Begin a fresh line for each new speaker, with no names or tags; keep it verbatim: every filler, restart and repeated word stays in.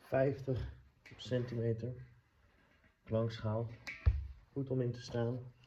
vijftig centimeter. Dwangschaal. Goed om in te staan.